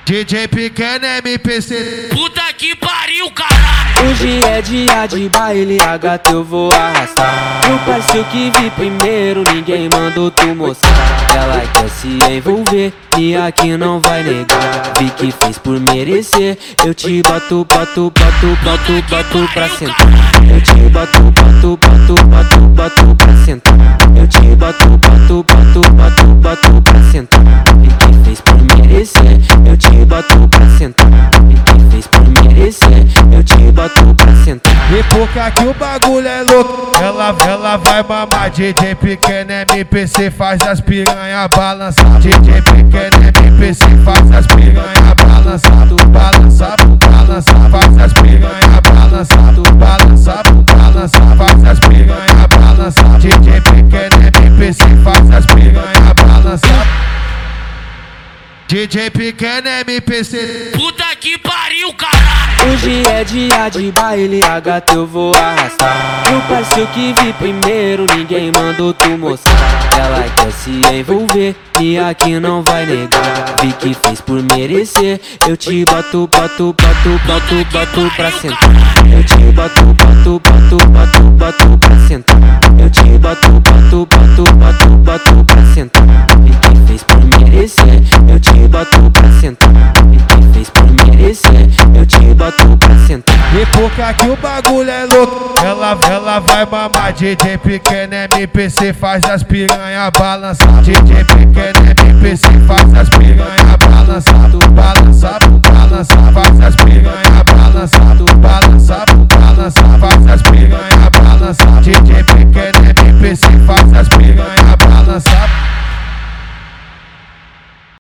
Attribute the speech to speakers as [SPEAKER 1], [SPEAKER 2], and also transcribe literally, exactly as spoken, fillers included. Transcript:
[SPEAKER 1] D J Pequeno M P C.
[SPEAKER 2] Puta que pariu, caralho.
[SPEAKER 3] Hoje é dia de baile, a gata eu vou arrastar. Meu parceiro que vi primeiro, ninguém mandou tu mostrar. Ela quer se envolver e aqui não vai negar. Vi que fez por merecer, eu te boto, boto, boto, boto, boto pra sentar. Eu te boto, boto, boto, boto, boto pra sentar. Eu te boto, boto, boto, boto, boto pra sentar. Vi que fez por merecer, eu te boto pra sentar. Vi que fez por merecer, eu te boto pra sentar.
[SPEAKER 1] E porque aqui o bagulho é louco, ela, ela vai mamar. D J Pequeno M P C faz as piranha balançar. D J Pequeno M P C faz as piranha balançar. Balançar, balançar, faz as piranha balançar. Balançar, balançar, faz as piranha balançar. D J Pequeno M P C faz as piranha balançar. D J Pequeno M P C.
[SPEAKER 2] Puta que pariu, caralho.
[SPEAKER 3] Hoje é dia de baile, a gata eu vou arrastar. Meu parceiro que vi primeiro, ninguém mandou tu mostrar. Ela quer se envolver e aqui não vai negar. Vi que fez por merecer, eu te boto, boto, boto, boto, boto pra sentar. Eu te boto, boto, boto, boto, boto pra sentar. Eu te boto, boto, boto, boto, boto pra sentar. Vi que fez por merecer, eu te boto pra sentar. Vi que fez por merecer, eu te boto pra sentar.
[SPEAKER 1] E porque aqui o bagulho é louco, ela, ela vai mamar. D J Pequeno M P C faz as piranha balançar. D J Pequeno M P C faz as piranha balançar.